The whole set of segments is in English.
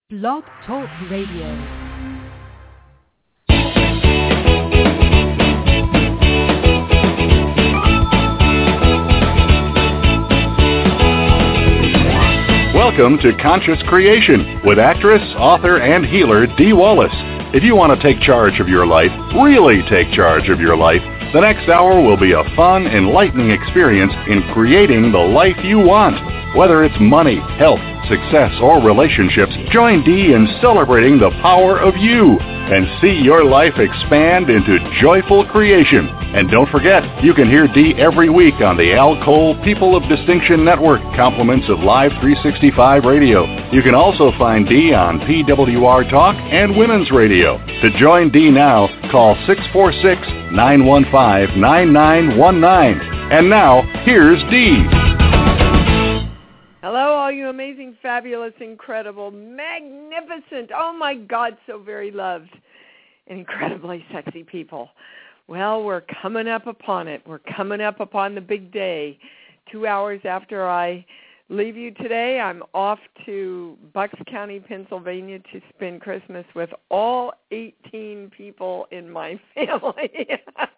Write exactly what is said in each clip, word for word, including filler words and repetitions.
Blog Talk Radio. Welcome to Conscious Creation with actress, author, and healer Dee Wallace. If you want to take charge of your life, really take charge of your life, the next hour will be a fun, enlightening experience in creating the life you want. Whether it's money, health, success, or relationships, join Dee in celebrating the power of you and see your life expand into joyful creation. And don't forget, you can hear Dee every week on the Al Cole People of Distinction Network, compliments of Live three sixty-five Radio. You can also find Dee on P W R Talk and Women's Radio. To join Dee now, call six four six, nine one five, nine nine one nine. And now, here's Dee. Hello, all you amazing, fabulous, incredible, magnificent, oh my God, so very loved, and incredibly sexy people. Well, we're coming up upon it. We're coming up upon the big day. Two hours after I leave you today, I'm off to Bucks County, Pennsylvania to spend Christmas with all eighteen people in my family.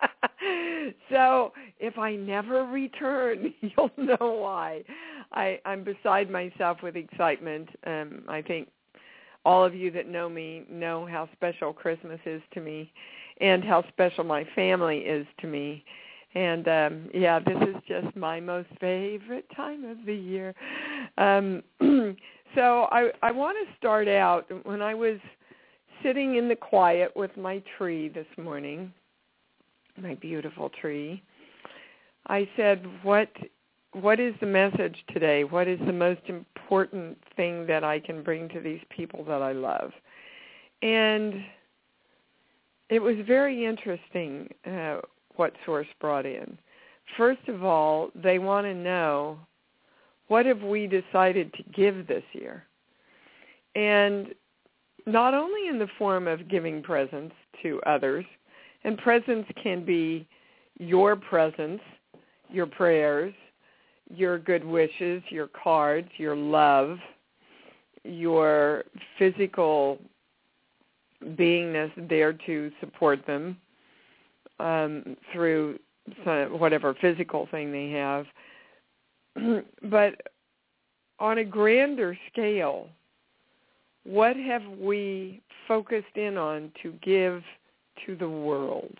So if I never return, you'll know why. I, I'm beside myself with excitement. Um, I think all of you that know me know how special Christmas is to me and how special my family is to me. And, um, yeah, this is just my most favorite time of the year. Um, so I, I want to start out when I was sitting in the quiet with my tree this morning, my beautiful tree. I said, what what is the message today? What is the most important thing that I can bring to these people that I love? And it was very interesting uh, what Source brought in. First of all, they want to know, what have we decided to give this year? And not only in the form of giving presents to others, and presents can be your presence, your prayers, your good wishes, your cards, your love, your physical beingness there to support them um, through some, whatever physical thing they have. But on a grander scale, what have we focused in on to give to the world?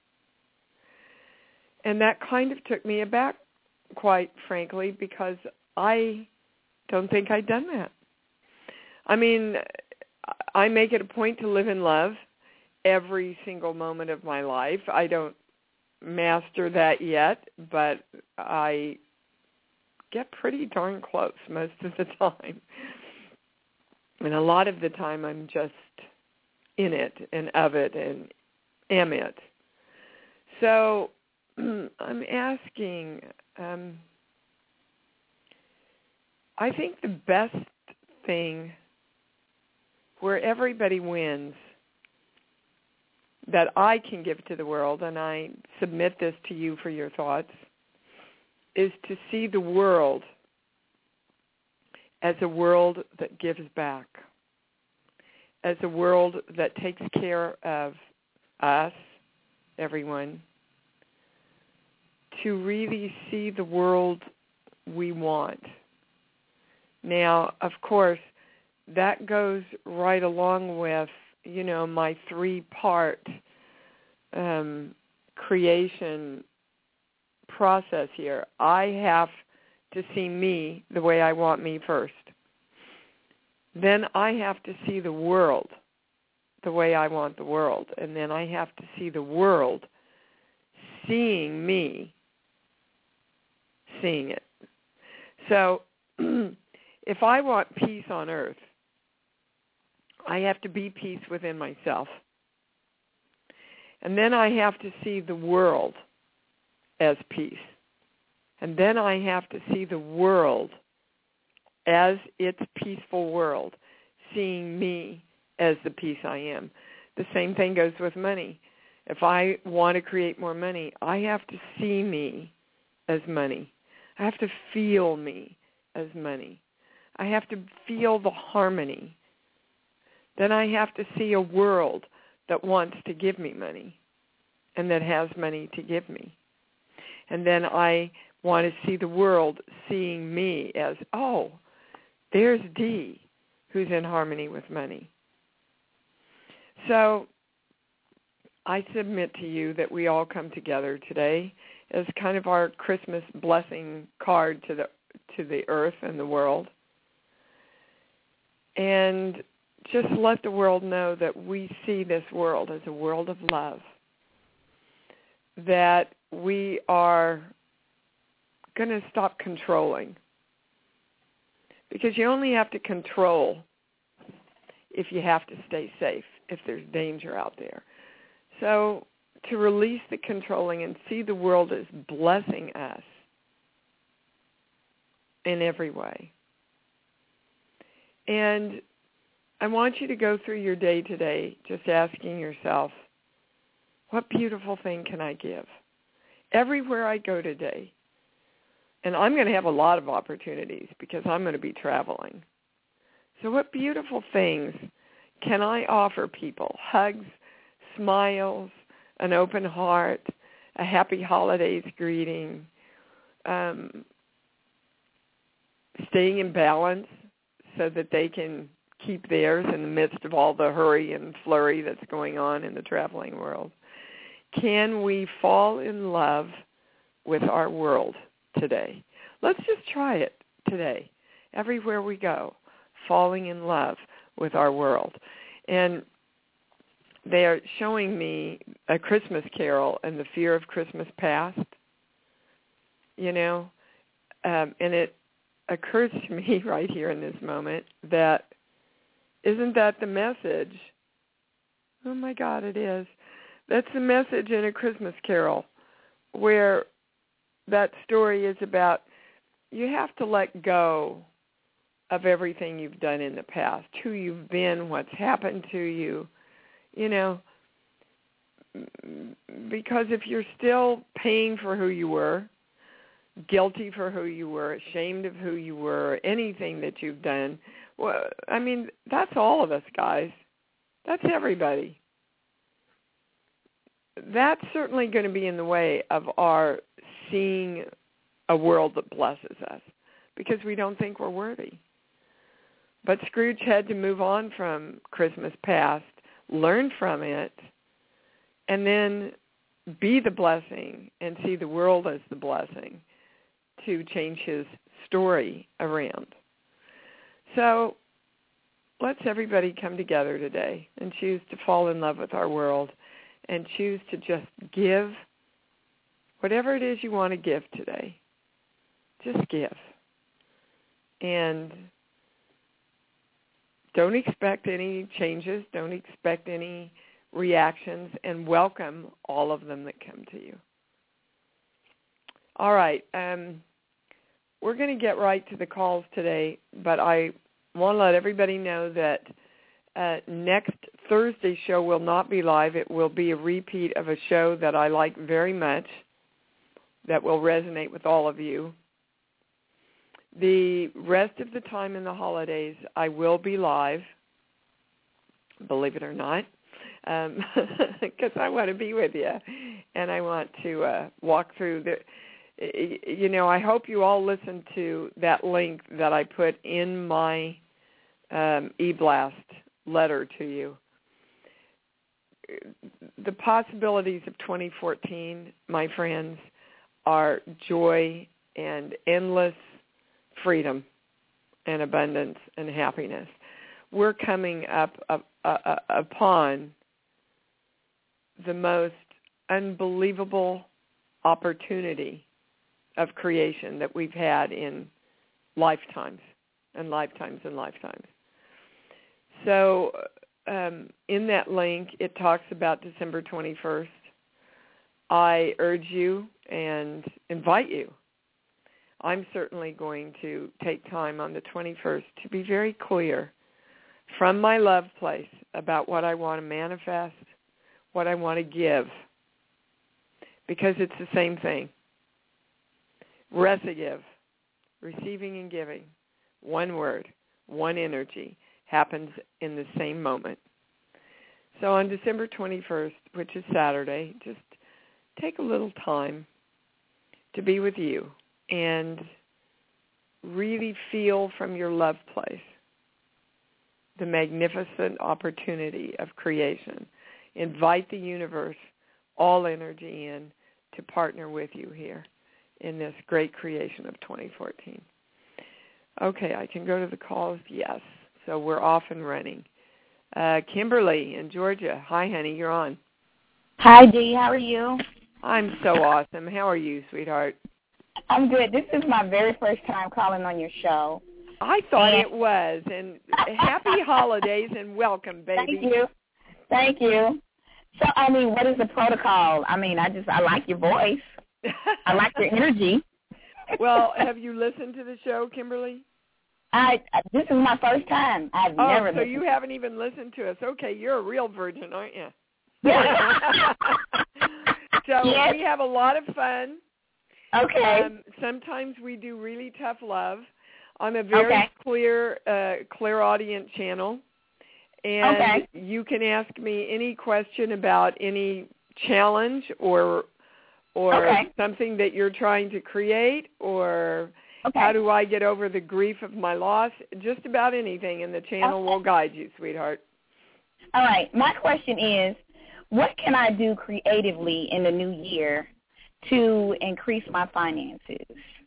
And that kind of took me aback, quite frankly, because I don't think I'd done that. I mean, I make it a point to live in love every single moment of my life. I don't master that yet, but I get pretty darn close most of the time. And a lot of the time I'm just in it and of it and am it. So I'm asking, um, I think the best thing where everybody wins that I can give to the world, and I submit this to you for your thoughts, is to see the world as a world that gives back, as a world that takes care of us, everyone, to really see the world we want. Now, of course, that goes right along with, you know, my three-part um, creation process here. I have to see me the way I want me first. Then I have to see the world the way I want the world. And then I have to see the world seeing me, seeing it. So if I want peace on earth, I have to be peace within myself. And then I have to see the world as peace. And then I have to see the world as its peaceful world, seeing me as the peace I am. The same thing goes with money. If I want to create more money, I have to see me as money. I have to feel me as money. I have to feel the harmony then I have to see a world that wants to give me money and that has money to give me. And then I want to see the world seeing me as, oh, there's Dee, who's in harmony with money. So I submit to you that we all come together today as kind of our Christmas blessing card to the to the earth and the world. And just let the world know that we see this world as a world of love, that we are going to stop controlling. Because you only have to control if you have to stay safe, if there's danger out there. So to release the controlling and see the world as blessing us in every way. And I want you to go through your day today just asking yourself, what beautiful thing can I give? Everywhere I go today, and I'm going to have a lot of opportunities because I'm going to be traveling. So what beautiful things can I offer people? Hugs, smiles, an open heart, a happy holidays greeting, um, staying in balance so that they can keep theirs in the midst of all the hurry and flurry that's going on in the traveling world. Can we fall in love with our world today? Let's just try it today. Everywhere we go, falling in love with our world. And they are showing me A Christmas Carol and the Fear of Christmas Past, you know, um, and it occurs to me right here in this moment that isn't that the message? Oh, my God, it is. That's the message in A Christmas Carol, where that story is about you have to let go of everything you've done in the past, who you've been, what's happened to you, you know, because if you're still paying for who you were, guilty for who you were, ashamed of who you were, anything that you've done, well, I mean, that's all of us, guys. That's everybody. That's certainly going to be in the way of our seeing a world that blesses us because we don't think we're worthy. But Scrooge had to move on from Christmas past, learn from it, and then be the blessing and see the world as the blessing to change his story around. So let's everybody come together today and choose to fall in love with our world and choose to just give whatever it is you want to give today. Just give. And don't expect any changes. Don't expect any reactions, and welcome all of them that come to you. All right. Um, we're going to get right to the calls today, but I want to let everybody know that uh, next Thursday's show will not be live. It will be a repeat of a show that I like very much that will resonate with all of you. The rest of the time in the holidays, I will be live, believe it or not, because um, I want to be with you, and I want to uh, walk through the, you know, I hope you all listen to that link that I put in my um, e-blast letter to you. The possibilities of twenty fourteen, my friends, are joy and endless freedom and abundance and happiness. We're coming up, up, up upon the most unbelievable opportunity of creation that we've had in lifetimes and lifetimes and lifetimes. So um, in that link, it talks about December twenty-first. I urge you and invite you. I'm certainly going to take time on the twenty-first to be very clear from my love place about what I want to manifest, what I want to give, because it's the same thing. Recigive, receiving and giving, one word, one energy. happens in the same moment. So on December twenty-first, which is Saturday, just take a little time to be with you and really feel from your love place the magnificent opportunity of creation. Invite the universe, all energy in, to partner with you here in this great creation of twenty fourteen. Okay, I can go to the calls. Yes. So we're off and running. Uh, Kimberly in Georgia. Hi, honey. You're on. Hi, Dee. How are you? I'm so awesome. How are you, sweetheart? I'm good. This is my very first time calling on your show. I thought and... it was. And happy holidays and welcome, baby. Thank you. Thank you. So, I mean, what is the protocol? I mean, I just, I like your voice. I like your energy. Well, have you listened to the show, Kimberly? I This is my first time. I've oh, never so listened. you haven't even listened to us. Okay, you're a real virgin, aren't you? Yeah. So yes. we have a lot of fun. Okay. Um, sometimes we do really tough love. I'm a very okay. clear, uh, clairaudient channel. And okay. you can ask me any question about any challenge or or okay. something that you're trying to create, or okay. how do I get over the grief of my loss, just about anything, and the channel okay. will guide you, sweetheart. All right. My question is, what can I do creatively in the new year to increase my finances?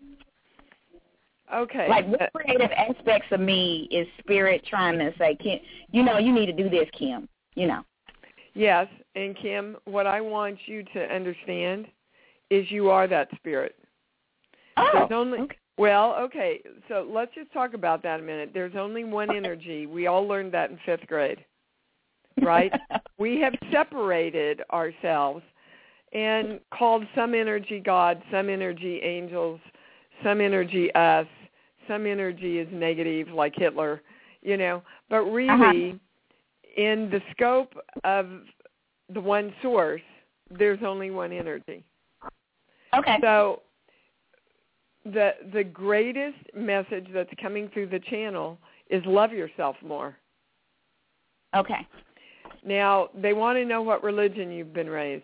Okay. Like, what creative aspects of me is Spirit trying to say, Kim, you know, you need to do this, Kim, you know? Yes, and Kim, what I want you to understand is you are that Spirit. Oh, There's only, okay. Well, okay, so let's just talk about that a minute. There's only one energy. We all learned that in fifth grade, right? We have separated ourselves and called some energy God, some energy angels, some energy us, some energy is negative like Hitler, you know. But really, uh-huh. in the scope of the one source, there's only one energy. Okay. So the the greatest message that's coming through the channel is love yourself more. Okay. Now, they want to know what religion you've been raised.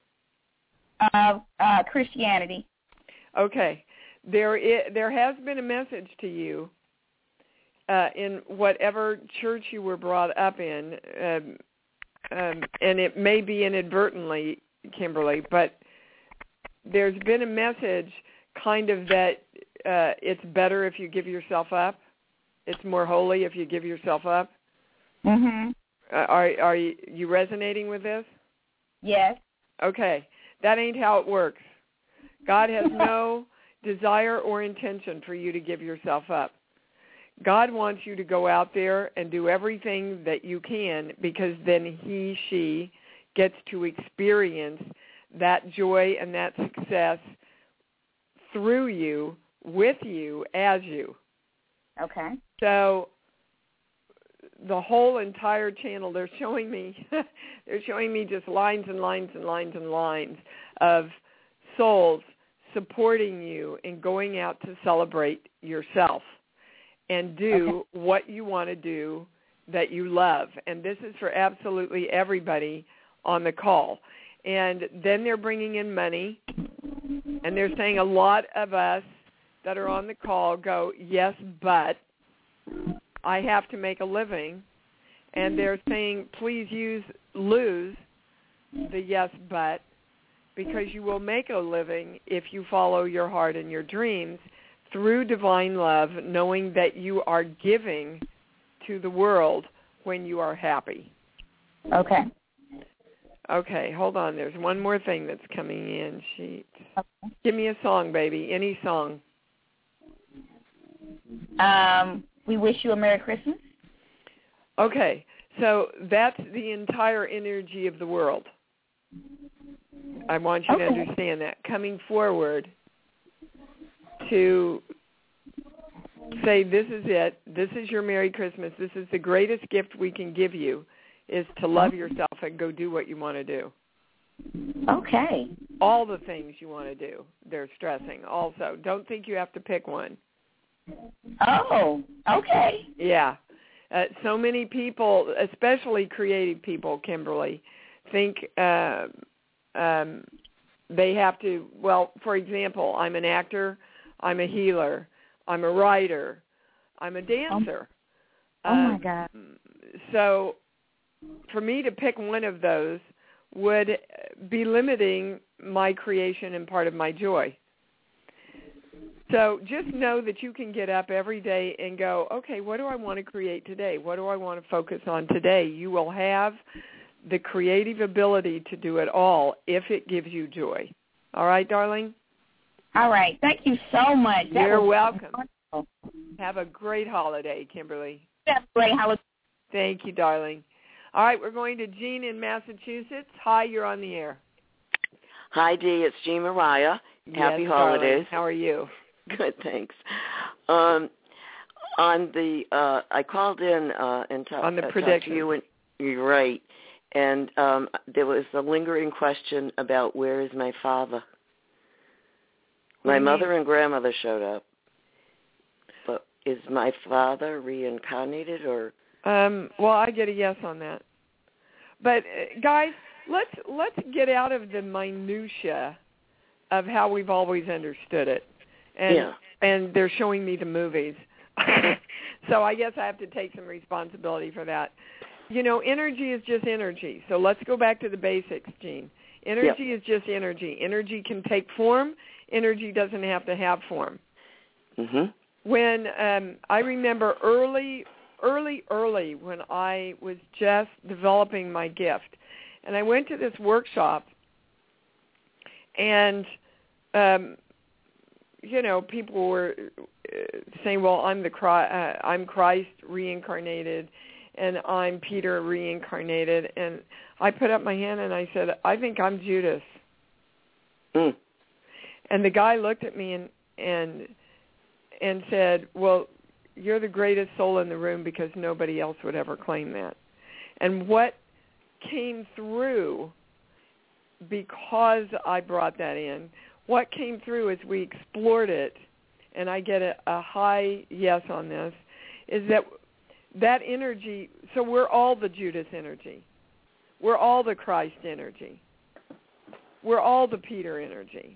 Uh, uh, Christianity. Okay. There is, there has been a message to you uh, in whatever church you were brought up in, um, um, and it may be inadvertently, Kimberly, but there's been a message kind of that uh, it's better if you give yourself up. It's more holy if you give yourself up. Mm-hmm. Uh, are are you, you resonating with this? Yes. Okay. That ain't how it works. God has no desire or intention for you to give yourself up. God wants you to go out there and do everything that you can, because then he, she gets to experience that joy and that success through you, with you, as you. Okay. So the whole entire channel, they're showing me, they're showing me just lines and lines and lines and lines of souls supporting you in going out to celebrate yourself and do okay. what you want to do that you love. And this is for absolutely everybody on the call. And then they're bringing in money, and they're saying a lot of us that are on the call go, yes, but I have to make a living. And they're saying, please use lose the yes, but, because you will make a living if you follow your heart and your dreams through divine love, knowing that you are giving to the world when you are happy. Okay. Okay, hold on. There's one more thing that's coming in. Sheet. Okay. Give me a song, baby. Any song. Um, We Wish You a Merry Christmas. Okay, so that's the entire energy of the world. I want you okay. to understand that. Coming forward to say, this is it, this is your Merry Christmas, this is the greatest gift we can give you, is to love yourself and go do what you want to do. Okay. All the things you want to do, they're stressing also. Don't think you have to pick one. Oh, okay. Yeah. Uh, so many people, especially creative people, Kimberly, think uh, um, they have to, well, for example, I'm an actor, I'm a healer, I'm a writer, I'm a dancer. Oh, oh my God. Um, so for me to pick one of those would be limiting my creation and part of my joy. So just know that you can get up every day and go, okay, what do I want to create today? What do I want to focus on today? You will have the creative ability to do it all if it gives you joy. All right, darling? All right. Thank you so much. That You're was welcome. wonderful. Have a great holiday, Kimberly. Have a great holiday. Thank you, darling. All right, we're going to Jean in Massachusetts. Hi, you're on the air. Hi, Dee. It's Jean Mariah. Happy yes, holidays. Darling. How are you? Good, thanks. Um, on the, uh, I called in uh, and ta- on the uh, prediction. talked to you, and you're right. And um, there was a lingering question about where is my father. My mother mean? and grandmother showed up, but is my father reincarnated or? Um, well, I get a yes on that. But uh, guys, let's let's get out of the minutia of how we've always understood it. And yeah. and they're showing me the movies. So I guess I have to take some responsibility for that. You know, energy is just energy. So let's go back to the basics, Jean. Energy yep. is just energy. Energy can take form. Energy doesn't have to have form. Mm-hmm. When um, I remember early, early, early when I was just developing my gift, and I went to this workshop, and um, you know, people were saying, "Well, I'm the uh, I'm Christ reincarnated, and I'm Peter reincarnated." And I put up my hand and I said, "I think I'm Judas." Mm. And the guy looked at me and and and said, "Well, you're the greatest soul in the room because nobody else would ever claim that." And what came through, because I brought that in, what came through as we explored it, and I get a, a high yes on this, is that that energy, so we're all the Judas energy. We're all the Christ energy. We're all the Peter energy.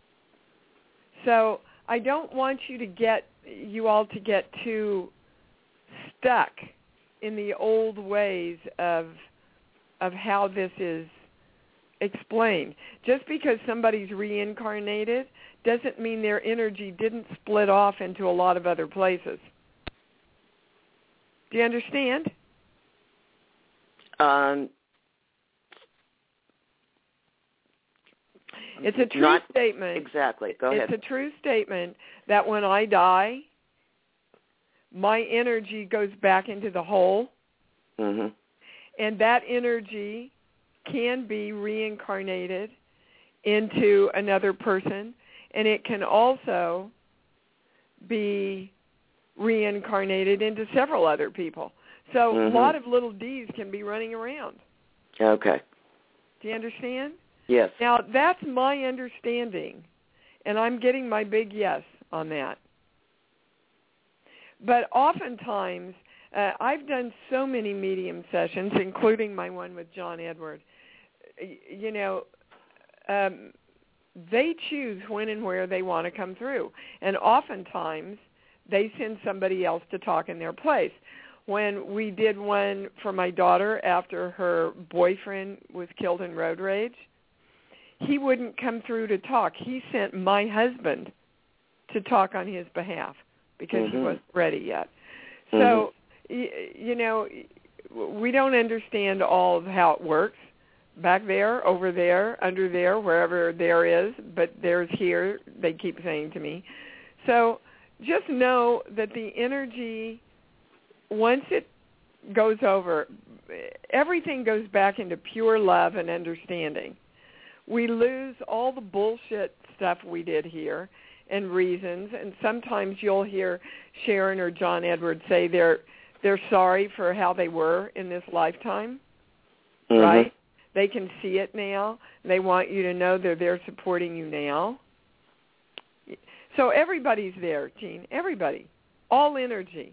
So I don't want you to get, you all to get too stuck in the old ways of of how this is explained. Just because somebody's reincarnated doesn't mean their energy didn't split off into a lot of other places. Do you understand? Um, it's a true not statement. Exactly. Go ahead. It's a true statement that when I die, my energy goes back into the whole, mm-hmm. and that energy can be reincarnated into another person, and it can also be reincarnated into several other people. So mm-hmm. a lot of little D's can be running around. Okay. Do you understand? Yes. Now, that's my understanding, and I'm getting my big yes on that. But oftentimes, uh, I've done so many medium sessions, including my one with John Edward. You know, um, they choose when and where they want to come through. And oftentimes, they send somebody else to talk in their place. When we did one for my daughter after her boyfriend was killed in road rage, he wouldn't come through to talk. He sent my husband to talk on his behalf because mm-hmm. he wasn't ready yet. Mm-hmm. So, y- you know, we don't understand all of how it works. Back there, over there, under there, wherever there is, but there's here, they keep saying to me. So just know that the energy, once it goes over, everything goes back into pure love and understanding. We lose all the bullshit stuff we did here and reasons, and sometimes you'll hear Sharon or John Edwards say they're they're sorry for how they were in this lifetime, mm-hmm. right? They can see it now. They want you to know they're there supporting you now. So everybody's there, Jean, everybody. All energy.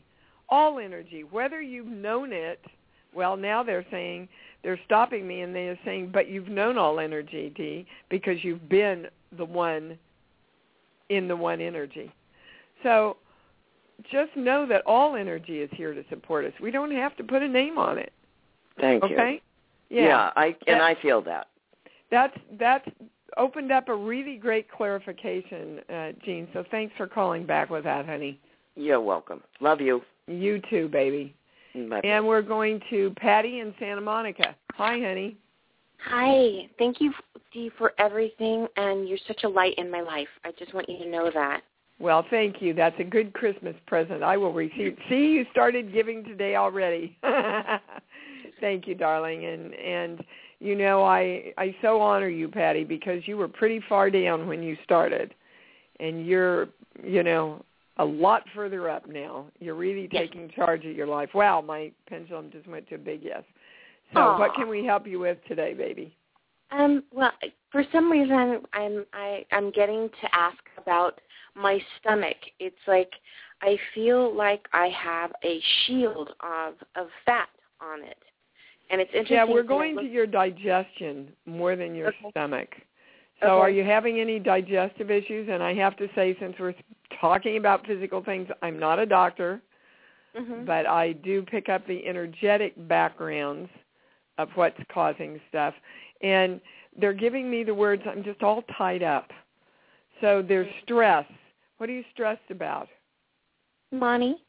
all energy, whether you've known it. Well, now they're saying, they're stopping me and they're saying, but you've known all energy, Dee, because you've been the one in the one energy. So just know that all energy is here to support us. We don't have to put a name on it. Thank okay? you. Okay? Yeah. yeah, I and that, I feel that. That's that's opened up a really great clarification, uh, Jean. So thanks for calling back with that, honey. You're welcome. Love you. You too, baby. Bye. And we're going to Patty in Santa Monica. Hi, honey. Hi. Thank you, Dee, for everything, and you're such a light in my life. I just want you to know that. Well, thank you. That's a good Christmas present. I will receive. See, you started giving today already. Thank you, darling. And, and you know, I, I so honor you, Patty, because you were pretty far down when you started. And you're, you know, a lot further up now. You're really yes. taking charge of your life. Wow, my pendulum just went to a big yes. So Aww. What can we help you with today, baby? Um, well, for some reason, I'm I, I'm getting to ask about my stomach. It's like I feel like I have a shield of, of fat on it. And it's interesting. Yeah, we're going look- to your digestion more than your okay. stomach. So okay. Are you having any digestive issues? And I have to say, since we're talking about physical things, I'm not a doctor, mm-hmm. but I do pick up the energetic backgrounds of what's causing stuff. And they're giving me the words, I'm just all tied up. So there's stress. What are you stressed about? Money.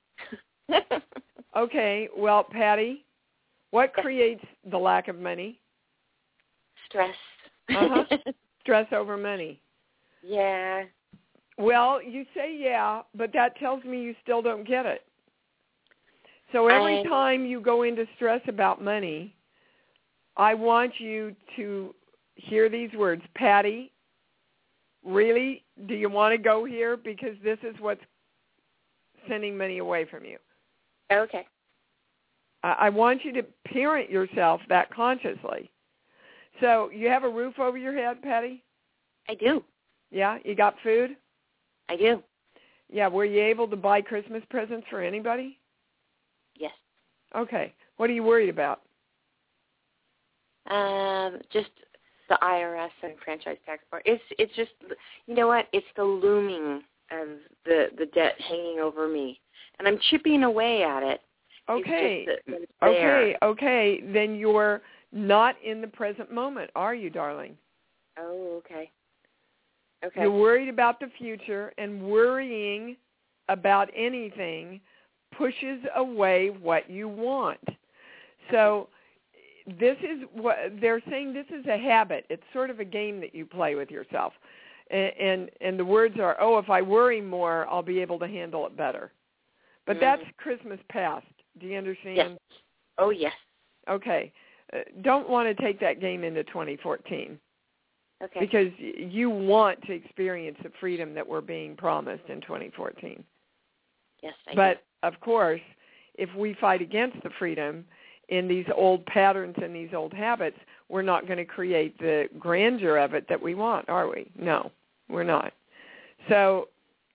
Okay, well, Patty, what yes. creates the lack of money? Stress. Uh-huh. Stress over money. Yeah. Well, you say yeah, but that tells me you still don't get it. So every I... time you go into stress about money, I want you to hear these words. Patty, really, do you want to go here? Because this is what's sending money away from you. Okay. I, I want you to parent yourself that consciously. So you have a roof over your head, Patty? I do. Yeah? You got food? I do. Yeah. Were you able to buy Christmas presents for anybody? Yes. Okay. What are you worried about? Um, just the I R S and franchise tax part. It's it's just, you know what? It's the looming of the the debt hanging over me, and I'm chipping away at it. Okay. It's just that it's okay. there. Okay. Then you're not in the present moment, are you, darling? Oh, okay. Okay. You're worried about the future, and worrying about anything pushes away what you want. So this is what they're saying. This is a habit. It's sort of a game that you play with yourself. And, and, and the words are, oh, if I worry more, I'll be able to handle it better. But mm-hmm. that's Christmas past. Do you understand? Yes. Oh, yes. Okay. Uh, don't want to take that game into twenty fourteen. Okay. Because you want to experience the freedom that we're being promised in twenty fourteen. Yes, I But, do. of course, if we fight against the freedom in these old patterns and these old habits, we're not going to create the grandeur of it that we want, are we? No, we're not. So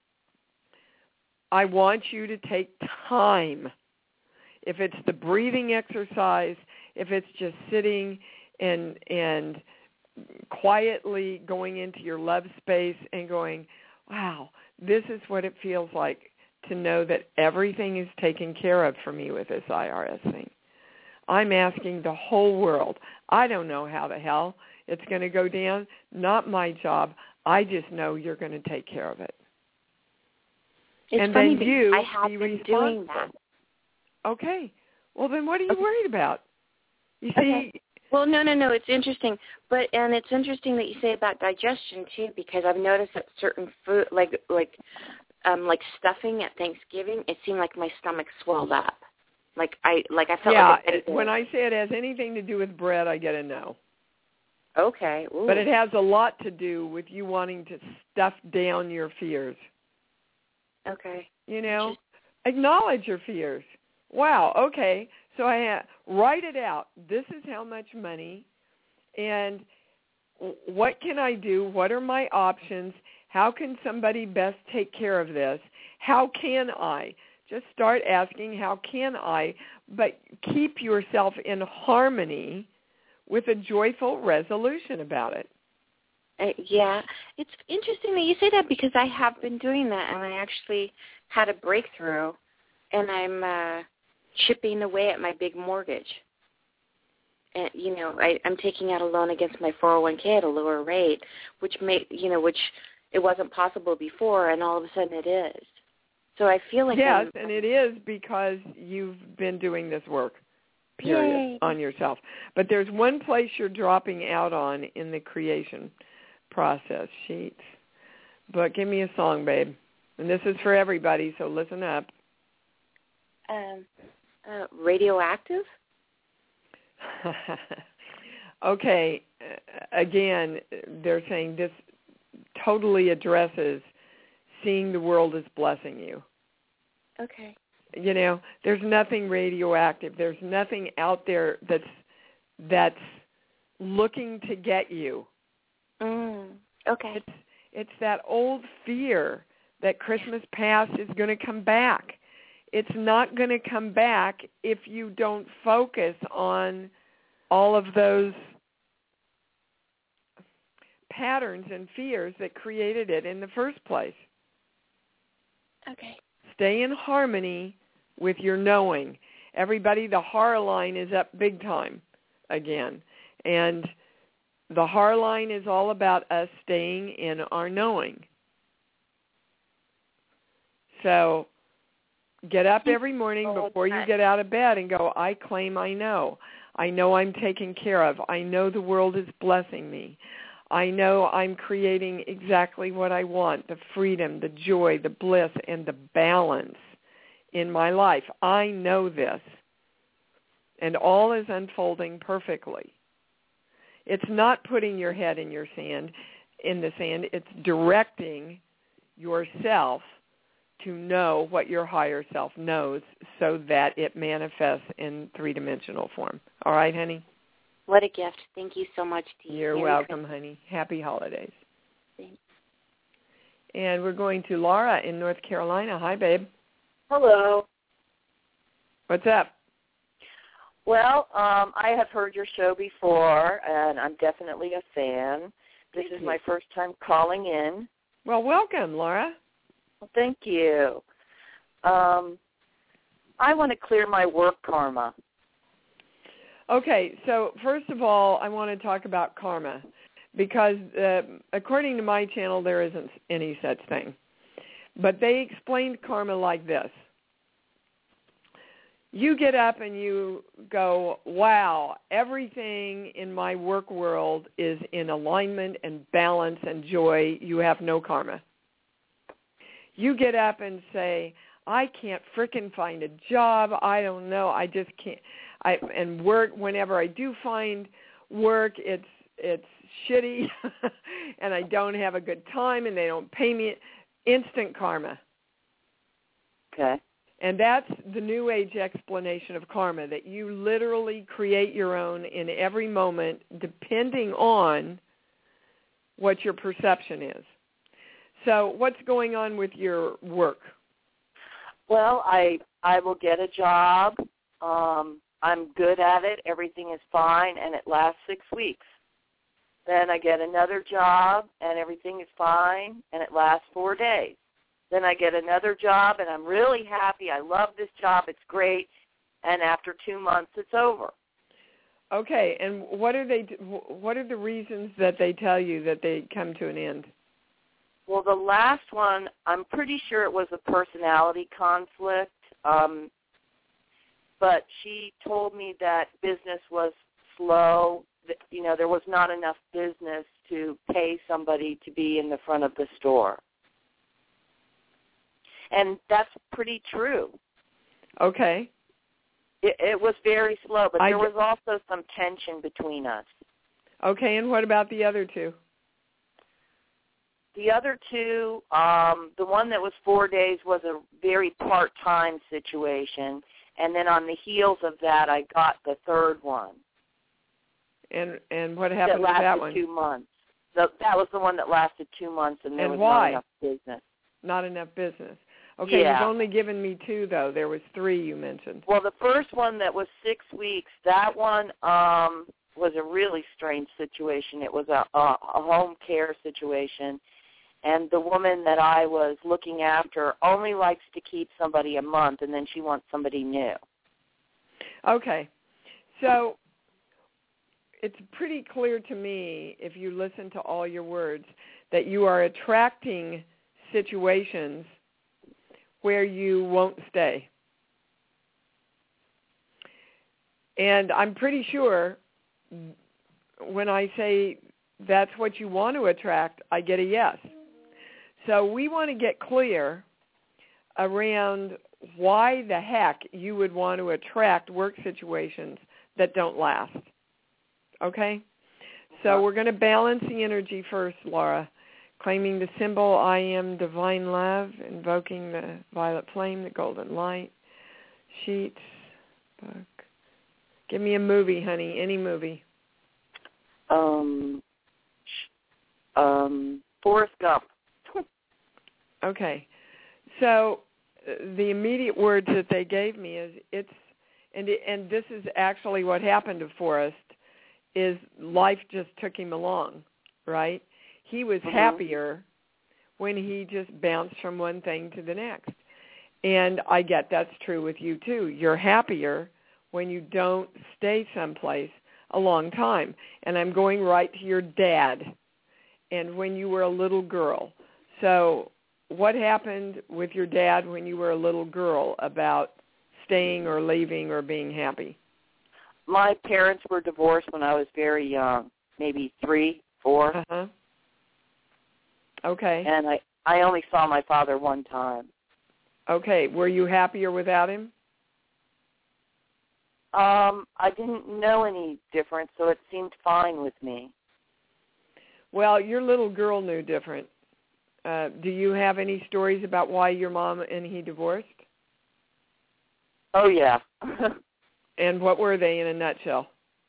I want you to take time. If it's the breathing exercise, if it's just sitting and and quietly going into your love space and going, wow, this is what it feels like to know that everything is taken care of for me with this I R S thing. I'm asking the whole world. I don't know how the hell it's going to go down. Not my job. I just know you're going to take care of it. It's and funny then you I have be been responsible. doing that. Okay. Well, then what are you Okay. worried about? You see, okay. Well, no, no, no. It's interesting, but and it's interesting that you say about digestion too, because I've noticed that certain food, like like um, like stuffing at Thanksgiving, it seemed like my stomach swelled up. Like I like I felt yeah, like it, when I say it has anything to do with bread, I get a no. Okay. Ooh. But it has a lot to do with you wanting to stuff down your fears. Okay. You know, acknowledge your fears. Wow, okay. So I ha- write it out. This is how much money, and what can I do? What are my options? How can somebody best take care of this? How can I? Just start asking, how can I? But keep yourself in harmony with a joyful resolution about it. Uh, yeah, it's interesting that you say that because I have been doing that, and I actually had a breakthrough, and I'm uh, chipping away at my big mortgage. And you know, I, I'm taking out a loan against my four oh one k at a lower rate, which may, you know, which it wasn't possible before, and all of a sudden it is. So I feel like yes, I'm, and it is because you've been doing this work. Period. Yay. On yourself. But there's one place you're dropping out on in the creation process sheets. But give me a song, babe. And this is for everybody, so listen up. Um, uh, radioactive? Okay. Again, they're saying this totally addresses seeing the world as blessing you. Okay. You know, there's nothing radioactive. There's nothing out there that's that's looking to get you. Mm, okay. It's it's that old fear that Christmas past is going to come back. It's not going to come back if you don't focus on all of those patterns and fears that created it in the first place. Okay. Stay in harmony with your knowing. Everybody, the horror line is up big time again. And the horror line is all about us staying in our knowing. So get up every morning before you get out of bed and go, I claim I know. I know I'm taken care of. I know the world is blessing me. I know I'm creating exactly what I want, the freedom, the joy, the bliss, and the balance in my life. I know this. And all is unfolding perfectly. It's not putting your head in your sand, in the sand. It's directing yourself to know what your higher self knows so that it manifests in three-dimensional form. All right, honey? What a gift. Thank you so much, Dee. You're Merry welcome, Christmas. honey. Happy holidays. Thanks. And we're going to Laura in North Carolina. Hi, babe. Hello. What's up? Well, um, I have heard your show before, and I'm definitely a fan. This Thank is you. my first time calling in. Well, welcome, Laura. Well, thank you. Um, I want to clear my work karma. Okay, so first of all, I want to talk about karma because uh, according to my channel, there isn't any such thing. But they explained karma like this. You get up and you go, wow, everything in my work world is in alignment and balance and joy. You have no karma. You get up and say, I can't frickin' find a job. I don't know. I just can't. I and work. Whenever I do find work, it's it's shitty, and I don't have a good time, and they don't pay me. Instant karma. Okay. And that's the New Age explanation of karma, that you literally create your own in every moment depending on what your perception is. So what's going on with your work? Well, I I will get a job. Um, I'm good at it. Everything is fine, and it lasts six weeks. Then I get another job, and everything is fine, and it lasts four days. Then I get another job, and I'm really happy. I love this job. It's great. And after two months, it's over. Okay, and what are they? What are the reasons that they tell you that they come to an end? Well, the last one, I'm pretty sure it was a personality conflict, um, but she told me that business was slow. That, you know, there was not enough business to pay somebody to be in the front of the store. And that's pretty true. Okay. It, it was very slow, but I there d- was also some tension between us. Okay, and what about the other two? The other two, um, the one that was four days was a very part-time situation, and then on the heels of that, I got the third one. And and what happened that to that lasted one? two months. The, that was the one that lasted two months, and there And was why? not enough business. Not enough business. Okay, yeah. you've only given me two, though. There was three you mentioned. Well, the first one that was six weeks, that one um, was a really strange situation. It was a, a, a home care situation, and the woman that I was looking after only likes to keep somebody a month, and then she wants somebody new. Okay. So it's pretty clear to me, if you listen to all your words, that you are attracting situations where you won't stay. And I'm pretty sure when I say that's what you want to attract, I get a yes. So we want to get clear around why the heck you would want to attract work situations that don't last. Okay? So we're going to balance the energy first, Laura. Claiming the symbol, I am divine love, invoking the violet flame, the golden light, sheets, book. Give me a movie, honey, any movie. Um, um, Forrest Gump. Okay. So uh, the immediate words that they gave me is it's, and it, and this is actually what happened to Forrest, is life just took him along, right? He was mm-hmm. happier when he just bounced from one thing to the next. And I get that's true with you, too. You're happier when you don't stay someplace a long time. And I'm going right to your dad and when you were a little girl. So what happened with your dad when you were a little girl about staying or leaving or being happy? My parents were divorced when I was very young, maybe three, four. Uh-huh. Okay. And I, I only saw my father one time. Okay. Were you happier without him? Um, I didn't know any difference, so it seemed fine with me. Well, your little girl knew different. Uh, do you have any stories about why your mom and he divorced? Oh, yeah. And what were they in a nutshell?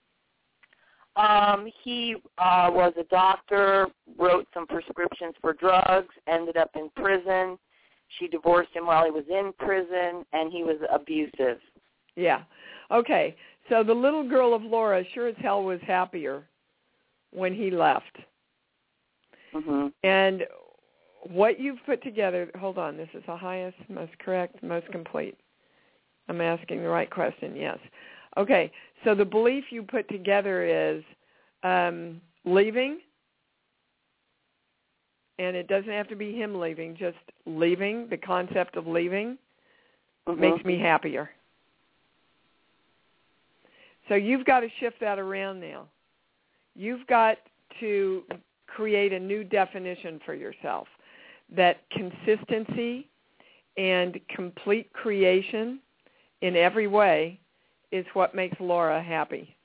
Um, he uh, was a doctor, wrote some prescriptions for drugs, ended up in prison. She divorced him while he was in prison, and he was abusive. Yeah. Okay. So the little girl of Laura sure as hell was happier when he left. Mm-hmm. And what you've put together, hold on, this is the highest, most correct, most complete. I'm asking the right question, yes. Okay, so the belief you put together is um, leaving, and it doesn't have to be him leaving, just leaving, the concept of leaving mm-hmm. makes me happier. So you've got to shift that around now. You've got to create a new definition for yourself, that consistency and complete creation in every way is what makes Laura happy.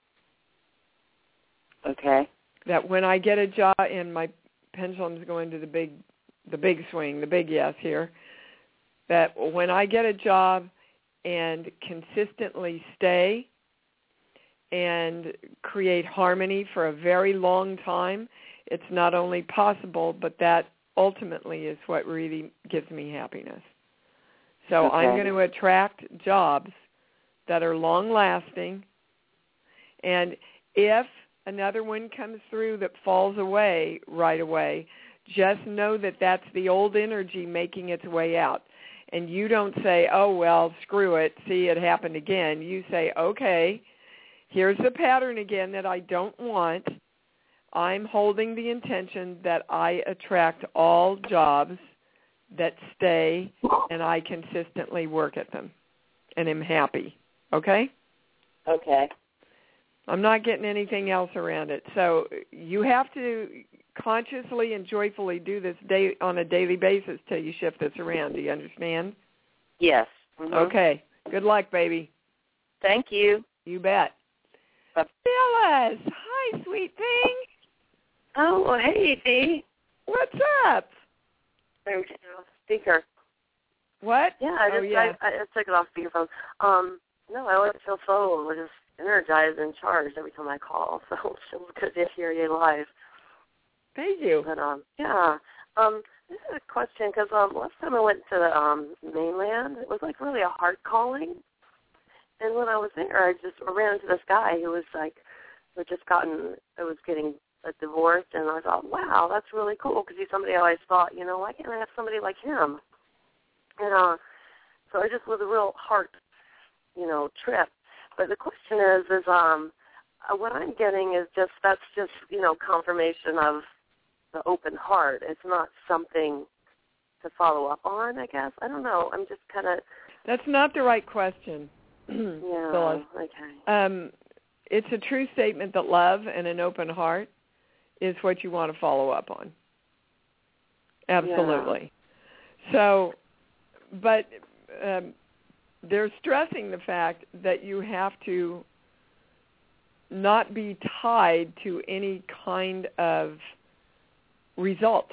Okay. That when I get a job, and my pendulum's going to the big, the big swing, the big yes here, that when I get a job and consistently stay and create harmony for a very long time, it's not only possible, but that ultimately is what really gives me happiness. So okay. I'm going to attract jobs that are long-lasting, and if another one comes through that falls away right away, just know that that's the old energy making its way out. And you don't say, oh, well, screw it, see, it happened again. You say, okay, here's the pattern again that I don't want. I'm holding the intention that I attract all jobs that stay and I consistently work at them and am happy. Okay? Okay. I'm not getting anything else around it. So you have to consciously and joyfully do this day on a daily basis till you shift this around. Do you understand? Yes. Mm-hmm. Okay. Good luck, baby. Thank you. You bet. Bye. Phyllis. Hi, sweet thing. Oh, hey, Dee. What's up? There we go. Speaker. What? Yeah, I just, oh, yeah. I, I just took it off speakerphone. Um, no, I always feel so just energized and charged every time I call, so it feels good to hear you live. Thank you. But, um, yeah. Um, This is a question because um, last time I went to the um, mainland, it was like really a heart calling. And when I was there, I just ran into this guy who was like, who had just gotten, who was getting a divorce, and I thought, wow, that's really cool because he's somebody I always thought, you know, why can't I have somebody like him? And uh, so I just was a real heart, you know, trip. But the question is, is um, uh, what I'm getting is just that's just you know confirmation of the open heart. It's not something to follow up on, I guess. I don't know. I'm just kind of. That's not the right question. Yeah. Phyllis. Okay. Um, it's a true statement that love and an open heart is what you want to follow up on. Absolutely. Yeah. So, but um, they're stressing the fact that you have to not be tied to any kind of result.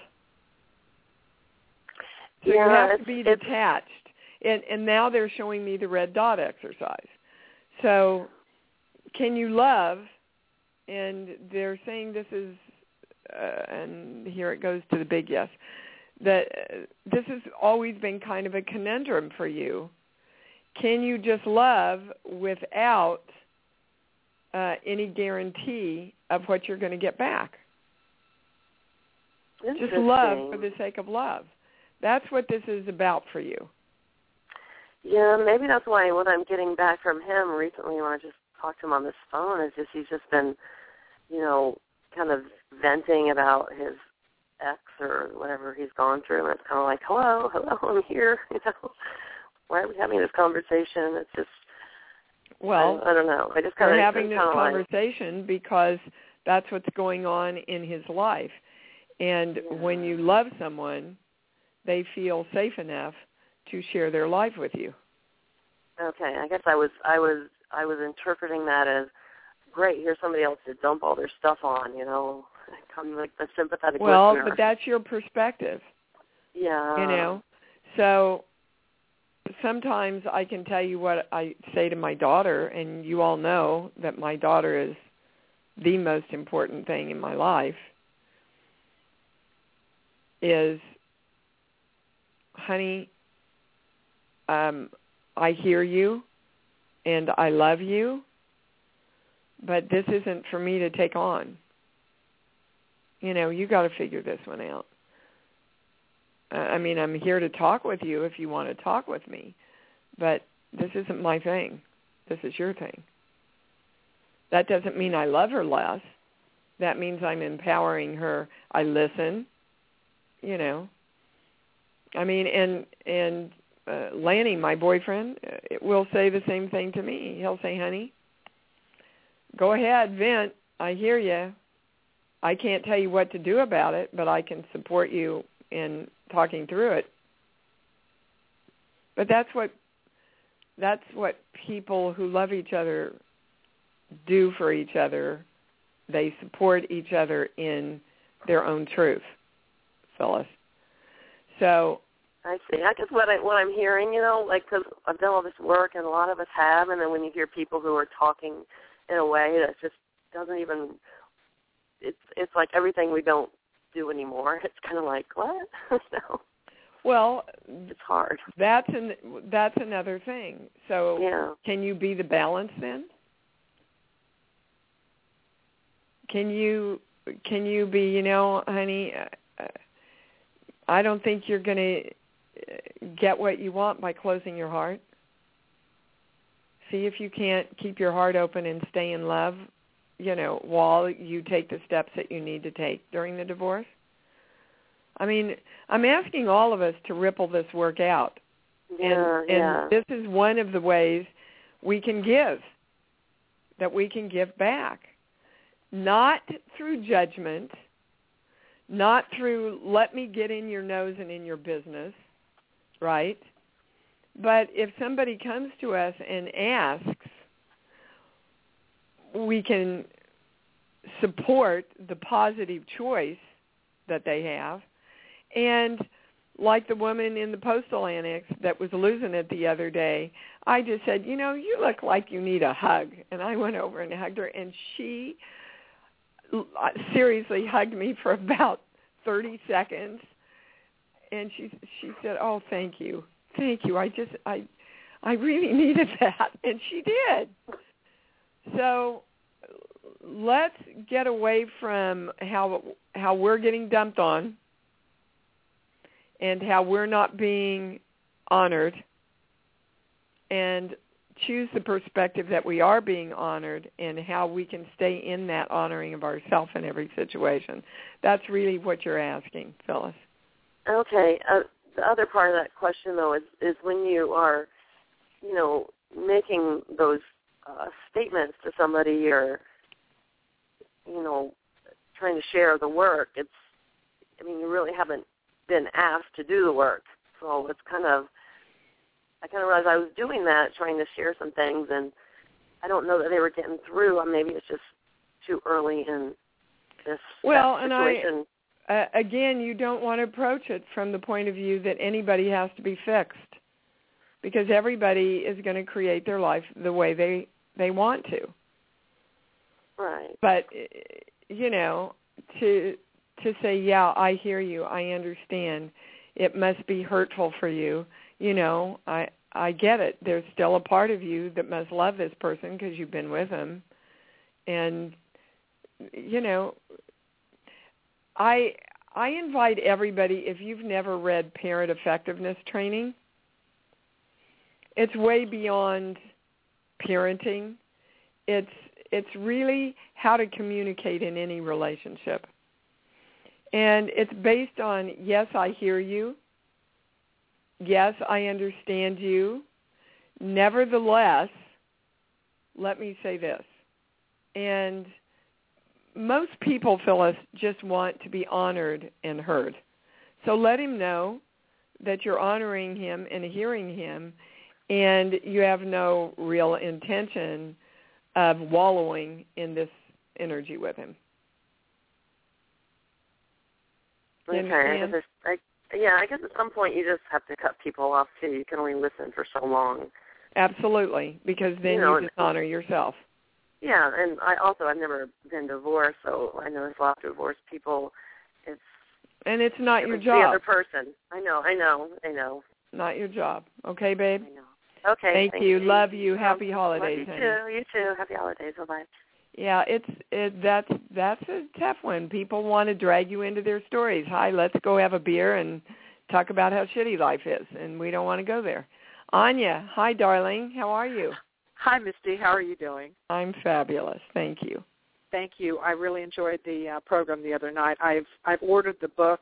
So yeah, you have to be detached. And, and now they're showing me the red dot exercise. So can you love, and they're saying this is, uh, and here it goes to the big yes, that uh, this has always been kind of a conundrum for you. Can you just love without uh, any guarantee of what you're going to get back? Just love for the sake of love. That's what this is about for you. Yeah, maybe that's why what I'm getting back from him recently when I just talked to him on this phone is just he's just been, you know, kind of venting about his ex or whatever he's gone through, and it's kind of like, hello, hello, I'm here, you know. Why are we having this conversation? It's just, well, I, I don't know. I just kind we're of having this conversation like, because that's what's going on in his life. And yeah. when you love someone, they feel safe enough to share their life with you. Okay, I guess I was I was I was interpreting that as great. Here's somebody else to dump all their stuff on, you know, come like the sympathetic well, listener. But that's your perspective. Yeah. You know, so sometimes I can tell you what I say to my daughter, and you all know that my daughter is the most important thing in my life. Is, honey, um, I hear you, and I love you, but this isn't for me to take on. You know, you got to figure this one out. Uh, I mean, I'm here to talk with you if you want to talk with me, but this isn't my thing. This is your thing. That doesn't mean I love her less. That means I'm empowering her. I listen, you know. I mean, and and uh, Lanny, my boyfriend, uh, will say the same thing to me. He'll say, honey, go ahead, vent. I hear you. I can't tell you what to do about it, but I can support you in talking through it. But that's what that's what people who love each other do for each other. They support each other in their own truth, Phyllis. So I see. I guess what, I, what I'm hearing, you know, like because I've done all this work, and a lot of us have, and then when you hear people who are talking in a way that just doesn't even, it's it's like everything we don't do anymore. It's kind of like, what? No. Well, it's hard. That's an that's another thing. So yeah. Can you be the balance then? Can you can you be, you know, honey, uh, I don't think you're going to get what you want by closing your heart. See if you can't keep your heart open and stay in love, you know, while you take the steps that you need to take during the divorce. I mean, I'm asking all of us to ripple this work out. Yeah, and, yeah. and this is one of the ways we can give, that we can give back. Not through judgment, not through let me get in your nose and in your business, right? But if somebody comes to us and asks, we can support the positive choice that they have. And like the woman in the postal annex that was losing it the other day, I just said, you know, you look like you need a hug. And I went over and hugged her, and she seriously hugged me for about thirty seconds. and she she said, "Oh, thank you, thank you. I just I I really needed that," and she did. So let's get away from how how we're getting dumped on and how we're not being honored, and choose the perspective that we are being honored and how we can stay in that honoring of ourselves in every situation. That's really what you're asking, Phyllis. Okay. Uh, the other part of that question, though, is, is when you are, you know, making those uh, statements to somebody or, you know, trying to share the work, it's, I mean, you really haven't been asked to do the work. So it's kind of, I kind of realized I was doing that, trying to share some things, and I don't know that they were getting through. Or maybe it's just too early in this well, situation. And I, uh, again, you don't want to approach it from the point of view that anybody has to be fixed, because everybody is going to create their life the way they, they want to. Right. But, you know, to to say, yeah, I hear you, I understand, it must be hurtful for you. You know, I I get it. There's still a part of you that must love this person because you've been with him. And, you know, I I invite everybody, if you've never read Parent Effectiveness Training, it's way beyond parenting. It's it's really how to communicate in any relationship. And it's based on, yes, I hear you. Yes, I understand you. Nevertheless, let me say this. And most people, Phyllis, just want to be honored and heard. So let him know that you're honoring him and hearing him, and you have no real intention of wallowing in this energy with him. Okay. I guess I, yeah, I guess at some point you just have to cut people off, too. You can only listen for so long. Absolutely, because then you, know, you dishonor yourself. Yeah, and I also, I've never been divorced, so I know there's lots of divorced people. It's And it's not it your was job. The other person. I know, I know, I know. Not your job. Okay, babe? I know. Okay. Thank, thank you. you. Love you. Happy holidays, Love you honey. too. You too. Happy holidays. Bye-bye. Yeah, it's it, that's that's a tough one. People want to drag you into their stories. Hi, let's go have a beer and talk about how shitty life is, and we don't want to go there. Anya, hi, darling. How are you? Hi, Misty. How are you doing? I'm fabulous. Thank you. Thank you. I really enjoyed the uh, program the other night. I've I've ordered the book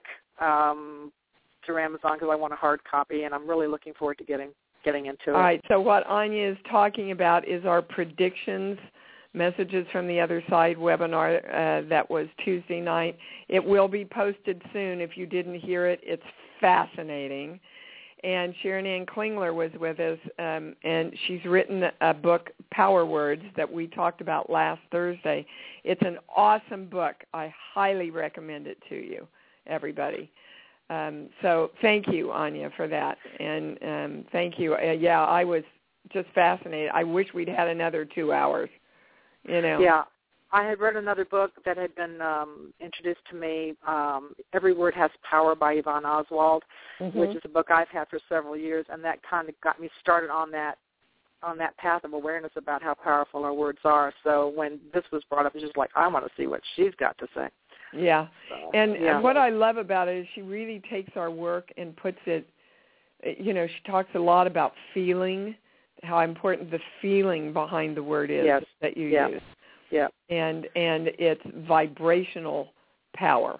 um, through Amazon because I want a hard copy, and I'm really looking forward to getting getting into it. All right. So what Anya is talking about is our predictions. Messages from the Other Side webinar uh, that was Tuesday night. It will be posted soon. If you didn't hear it, it's fascinating. And Sharon Ann Klingler was with us, um, and she's written a book, Power Words, that we talked about last Thursday. It's an awesome book. I highly recommend it to you, everybody. Um, so thank you, Anya, for that. And um, thank you. Uh, yeah, I was just fascinated. I wish we'd had another two hours. You know. Yeah, I had read another book that had been um, introduced to me, um, Every Word Has Power by Yvonne Oswald, mm-hmm. which is a book I've had for several years, and that kind of got me started on that on that path of awareness about how powerful our words are. So when this was brought up, it was just like, I want to see what she's got to say. Yeah, so, and yeah. what I love about it is she really takes our work and puts it, you know, she talks a lot about feeling, how important the feeling behind the word is yes. that you yeah. use. Yeah. And and its vibrational power.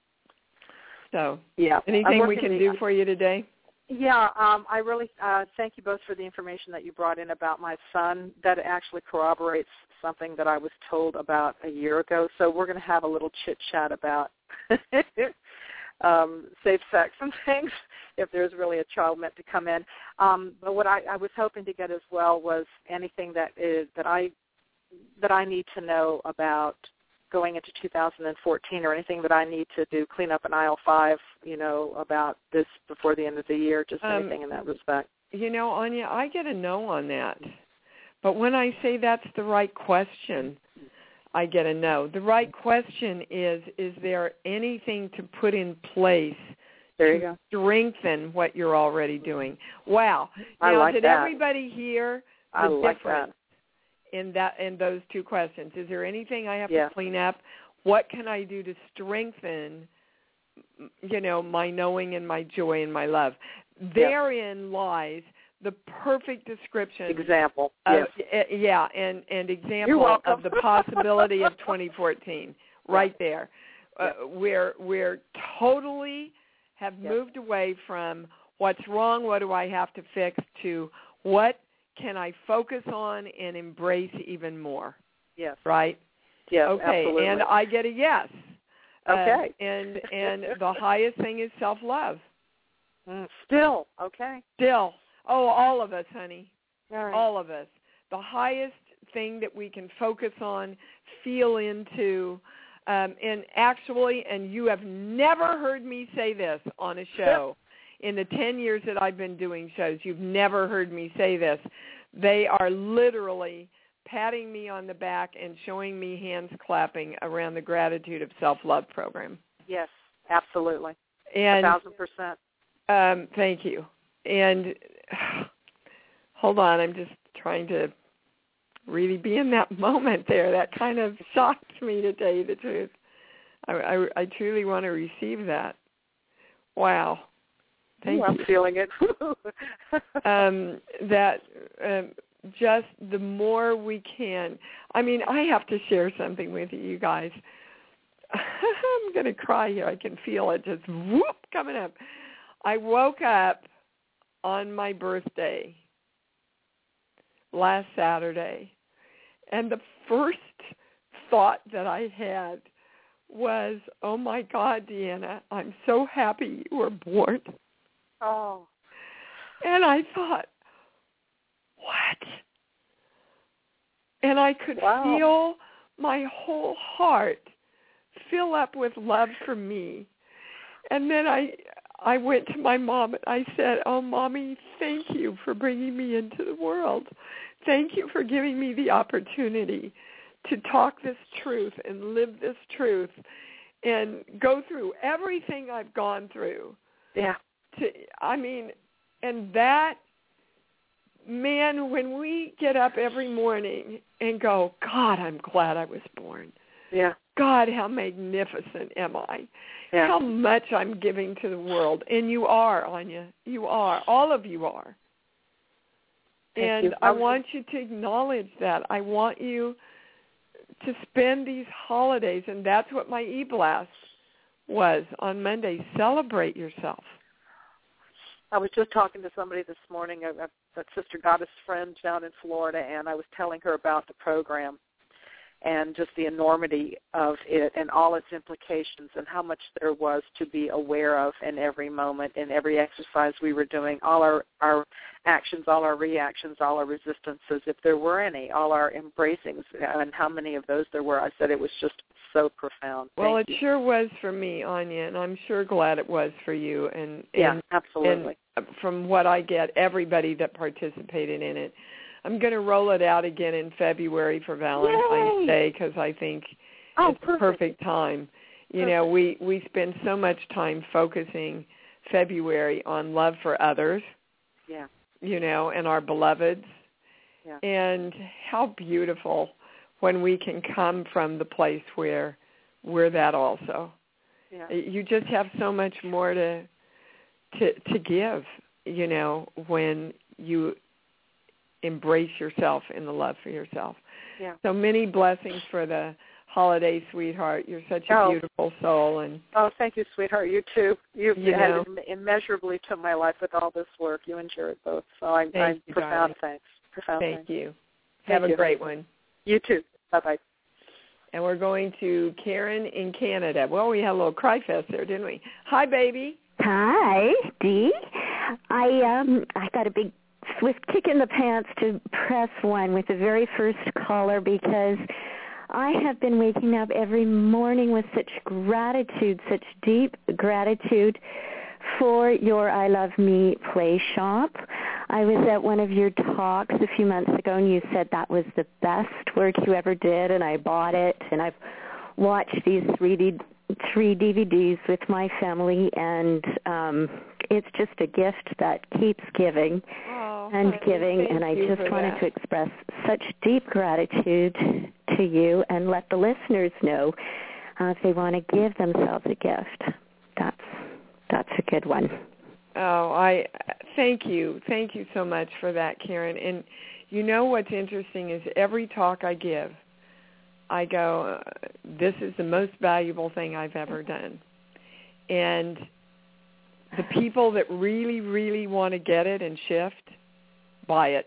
So, yeah. anything we can do for you today? Yeah, um, I really uh, thank you both for the information that you brought in about my son. That actually corroborates something that I was told about a year ago. So we're going to have a little chit-chat about um, safe sex and things, if there's really a child meant to come in. Um, but what I, I was hoping to get as well was anything that is that I that I need to know about going into two thousand fourteen, or anything that I need to do, clean up an aisle five, you know, about this before the end of the year, just um, anything in that respect. You know, Anya, I get a no on that. But when I say that's the right question, I get a no. The right question is, is there anything to put in place There you to go. strengthen what you're already doing. Wow. I now, like did that. everybody hear the I like difference in that in those two questions? Is there anything I have Yeah. to clean up? What can I do to strengthen, you know, my knowing and my joy and my love? Therein lies the perfect description. Example. Of, Yes. uh, yeah, and, and example You're welcome. of the possibility of twenty fourteen right yeah. there. Uh, yeah. We're, we're totally have yeah. moved away from what's wrong, what do I have to fix, to what can I focus on and embrace even more. Yes. Right? Yes, okay, absolutely. and I get a yes. Okay. Uh, and and the highest thing is self-love. Mm, still, okay. Still. Oh, all of us, honey. All right. All of us. The highest thing that we can focus on, feel into, um, and actually, and you have never heard me say this on a show. In the ten years that I've been doing shows, you've never heard me say this. They are literally patting me on the back and showing me hands clapping around the Gratitude of Self-Love program. Yes, absolutely. And, a thousand percent. Um, thank you. And hold on, I'm just trying to really be in that moment there. That kind of shocked me, to tell you the truth. I, I, I truly want to receive that. Wow. Thank Ooh, I'm you. feeling it. um, that um, just the more we can. I mean, I have to share something with you guys. I'm going to cry here. I can feel it just whoop coming up. I woke up on my birthday last Saturday, and the first thought that I had was, oh, my God, Deanna, I'm so happy you were born. Oh. And I thought, what? And I could wow. feel my whole heart fill up with love for me. And then I I went to my mom and I said, oh, Mommy, thank you for bringing me into the world. Thank you for giving me the opportunity to talk this truth and live this truth and go through everything I've gone through. Yeah. To, I mean, and that, man, when we get up every morning and go, God, I'm glad I was born. Yeah. God, how magnificent am I? Yeah. How much I'm giving to the world. And you are, Anya. You are. All of you are. Thank and you. I want you to acknowledge that. I want you to spend these holidays, and that's what my e-blast was on Monday. Celebrate yourself. I was just talking to somebody this morning, a, a, a Sister Goddess friend down in Florida, and I was telling her about the program and just the enormity of it and all its implications and how much there was to be aware of in every moment, in every exercise we were doing, all our, our actions, all our reactions, all our resistances, if there were any, all our embracings, and how many of those there were. I said it was just so profound. Well, Thank it you. sure was for me, Anya, and I'm sure glad it was for you. And, yeah, and, absolutely. And from what I get, everybody that participated in it. I'm going to roll it out again in February for Valentine's Yay! Day because I think oh, it's perfect. a perfect time. You perfect. know, we, we spend so much time focusing February on love for others, yeah. you know, and our beloveds. Yeah. And how beautiful when we can come from the place where we're that also. Yeah. You just have so much more to to to give, you know, when you embrace yourself in the love for yourself. Yeah. So many blessings for the holiday, sweetheart. You're such a oh. beautiful soul. And oh, thank you, sweetheart. You too. You've you had know, immeasurably to my life with all this work. You and Jared both. So I'm, thank I'm you, profound darling. thanks. Profound Thank thanks. you. Thank Have you. a great one. You too. Bye-bye. And we're going to Karen in Canada. Well, we had a little cry fest there, didn't we? Hi, baby. Hi, Dee. I um I got a big swift kick in the pants to press one with the very first caller because I have been waking up every morning with such gratitude, such deep gratitude for your I Love Me Play Shop. I was at one of your talks a few months ago, and you said that was the best work you ever did, and I bought it, and I've watched these three D three D V Ds with my family, and um, it's just a gift that keeps giving oh, and honey, giving, and I just wanted that. to express such deep gratitude to you and let the listeners know uh, if they want to give themselves a gift. That's that's a good one. Oh, I thank you. Thank you so much for that, Karen. And you know what's interesting is every talk I give, I go, uh, this is the most valuable thing I've ever done. And the people that really, really want to get it and shift, buy it.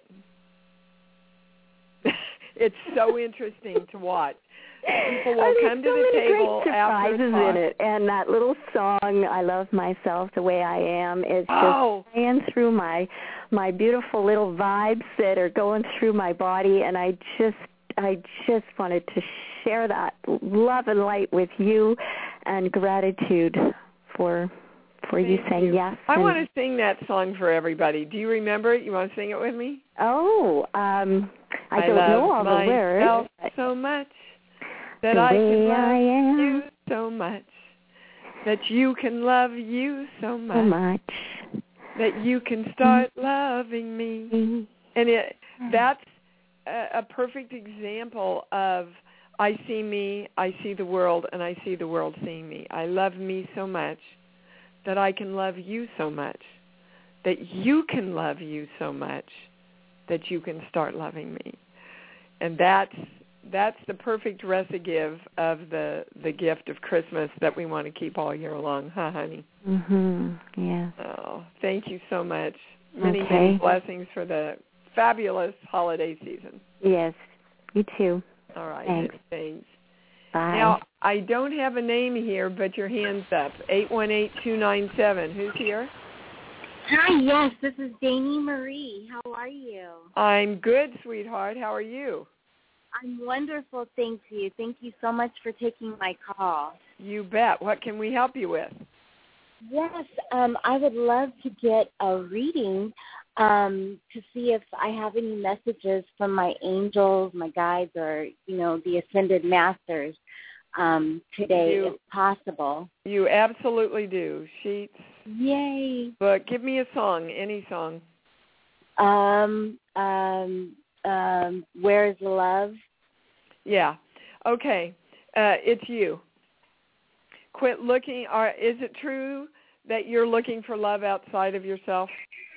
It's so interesting to watch. People will oh, come to so the many table great after surprises talk. in it, and that little song "I Love Myself the Way I Am" is just oh. playing through my my beautiful little vibes that are going through my body, and I just I just wanted to share that love and light with you, and gratitude for for Thank you saying you. yes. I and, want to sing that song for everybody. Do you remember it? You want to sing it with me? Oh, um, I, I don't love know all the myself words. so much that the I way can love I am. you so much, that you can love you so much, so much. that you can start loving me. And it that's a, a perfect example of I see me, I see the world, and I see the world seeing me. I love me so much that I can love you so much, that you can love you so much that you can start loving me. And that's that's the perfect recipe of the the gift of Christmas that we want to keep all year long, huh, honey? Mhm. Yeah. Oh, thank you so much. Many, okay. many blessings for the fabulous holiday season. Yes. You too. All right. Thanks. Thanks. Bye. Now, I don't have a name here, but your hand's up. eight one eight, two nine seven. Who's here? Hi, yes, this is Janie Marie. How are you? I'm good, sweetheart. How are you? I'm wonderful, thank you. Thank you so much for taking my call. You bet. What can we help you with? Yes, um, I would love to get a reading um, to see if I have any messages from my angels, my guides, or, you know, the Ascended Masters um, today, you, if possible. You absolutely do. Sheets. Yay. But give me a song, any song. Um, um, um, Where is the Love? Yeah. Okay. Uh, it's you. Quit looking. Are, is it true that you're looking for love outside of yourself?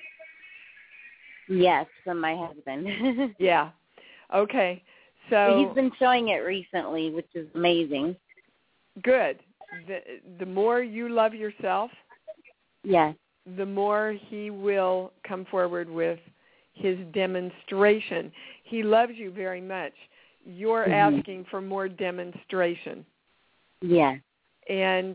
Yes, from my husband. Yeah. Okay. So he's been showing it recently, which is amazing. Good. The, the more you love yourself, yes, the more he will come forward with his demonstration. He loves you very much. You're mm-hmm. asking for more demonstration. Yes. And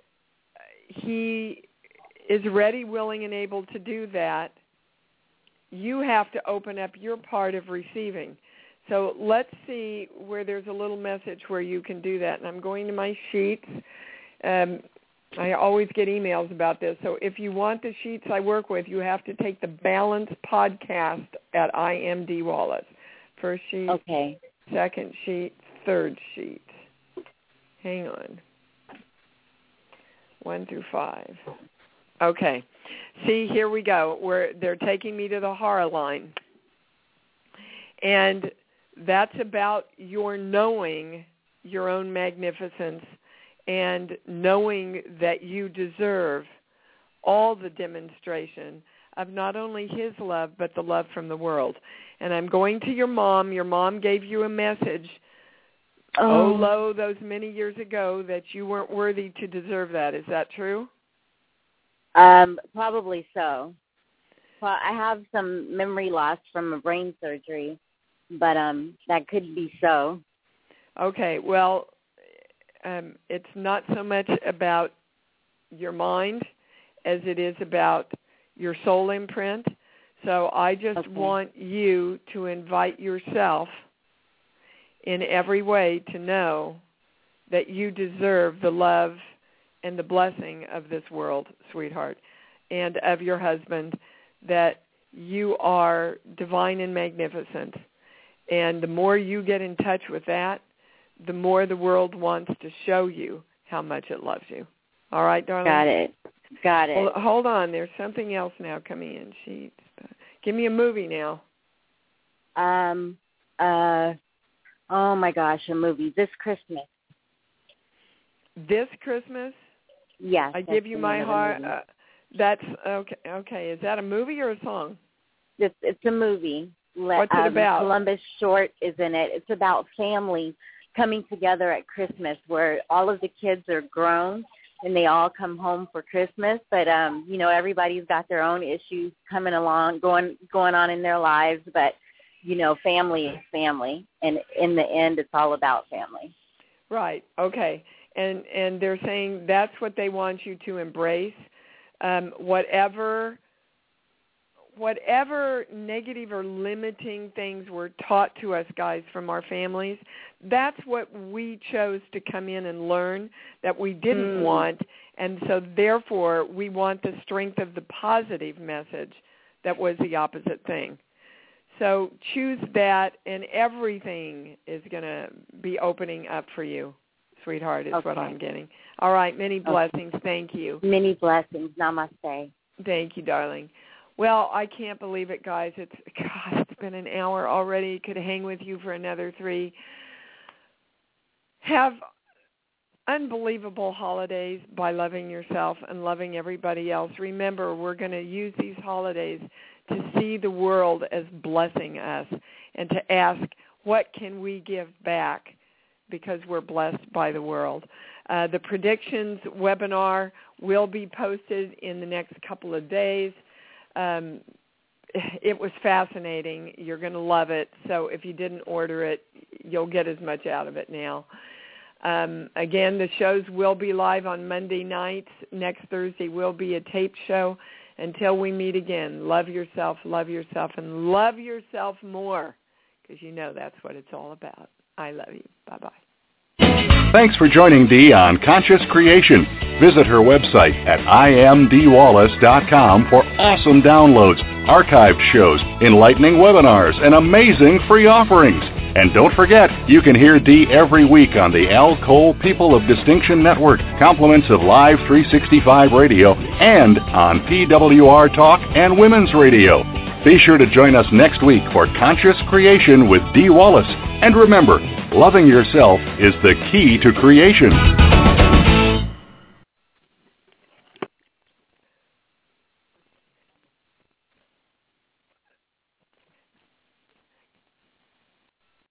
he is ready, willing, and able to do that. You have to open up your part of receiving. So let's see where there's a little message where you can do that. And I'm going to my sheets. Um, I always get emails about this. So if you want the sheets I work with, you have to take the Balance podcast at I M D Wallace. First sheet, okay. Second sheet, third sheet. Hang on. One through five. Okay. See, here we go. Where they're taking me to the horror line. And that's about your knowing your own magnificence and knowing that you deserve all the demonstration of not only his love, but the love from the world. And I'm going to your mom. Your mom gave you a message, oh, oh lo, those many years ago, that you weren't worthy to deserve that. Is that true? Um, probably so. Well, I have some memory loss from a brain surgery, but um, that could be so. Okay, well, um, it's not so much about your mind as it is about your soul imprint. So I just okay. want you to invite yourself in every way to know that you deserve the love and the blessing of this world, sweetheart, and of your husband, that you are divine and magnificent. And the more you get in touch with that, the more the world wants to show you how much it loves you. All right, darling? Got it. Got it. Hold, hold on. There's something else now coming in. Sheets. Give me a movie now. Um. Uh. Oh, my gosh, a movie. This Christmas. This Christmas? Yes. I give you my heart. Uh, that's, okay. Okay. Is that a movie or a song? It's, it's a movie. What's um, it about? Columbus Short is in it. It's about family coming together at Christmas where all of the kids are grown and they all come home for Christmas. But, um, you know, everybody's got their own issues coming along, going going on in their lives. But, you know, family is family. And in the end, it's all about family. Right. Okay. And and they're saying that's what they want you to embrace. Um, whatever whatever negative or limiting things were taught to us, guys, from our families, that's what we chose to come in and learn that we didn't mm. want. And so, therefore, we want the strength of the positive message that was the opposite thing. So choose that, and everything is going to be opening up for you, sweetheart, is okay. what I'm getting. All right, many blessings. Okay. Thank you. Many blessings. Namaste. Thank you, darling. Well, I can't believe it, guys. It's God, it's been an hour already. Could hang with you for another three. Have unbelievable holidays by loving yourself and loving everybody else. Remember, we're going to use these holidays to see the world as blessing us and to ask, what can we give back because we're blessed by the world? Uh, the predictions webinar will be posted in the next couple of days. Um, it was fascinating. You're going to love it. So if you didn't order it, you'll get as much out of it now. Um, again, the shows will be live on Monday nights. Next Thursday will be a tape show. Until we meet again, love yourself, love yourself, and love yourself more, because you know that's what it's all about. I love you. Bye-bye. Thanks for joining Dee on Conscious Creation. Visit her website at I am dee wallace dot com for awesome downloads, archived shows, enlightening webinars, and amazing free offerings. And don't forget, you can hear Dee every week on the Al Cole People of Distinction Network, compliments of Live three sixty-five Radio, and on P W R Talk and Women's Radio. Be sure to join us next week for Conscious Creation with Dee Wallace. And remember, loving yourself is the key to creation.